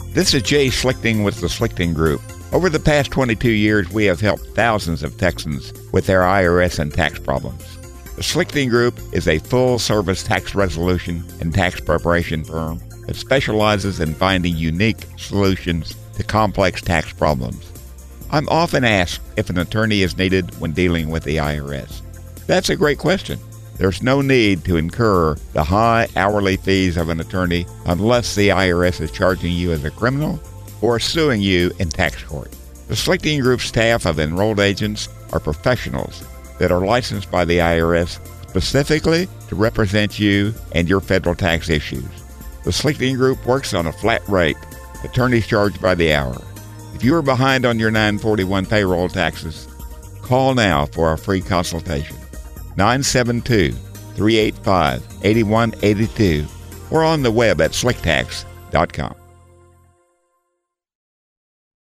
This is Jay Schlichting with the Schlichting Group. Over the past 22 years, we have helped thousands of Texans with their IRS and tax problems. The Schlichting Group is a full-service tax resolution and tax preparation firm that specializes in finding unique solutions to complex tax problems. I'm often asked if an attorney is needed when dealing with the IRS. That's a great question. There's no need to incur the high hourly fees of an attorney unless the IRS is charging you as a criminal or suing you in tax court. The Schlichting Group staff of enrolled agents are professionals that are licensed by the IRS specifically to represent you and your federal tax issues. The Schlichting Group works on a flat rate, attorneys charged by the hour. If you are behind on your 941 payroll taxes, call now for a free consultation. 972-385-8182 or on the web at schlichtax.com.